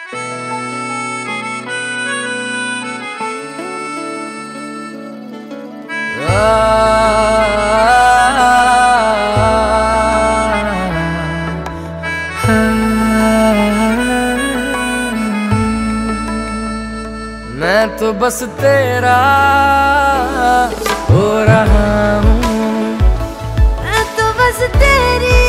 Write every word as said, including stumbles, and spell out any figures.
मैं तो बस तेरा हो रहा हूँ, मैं तो बस तेरी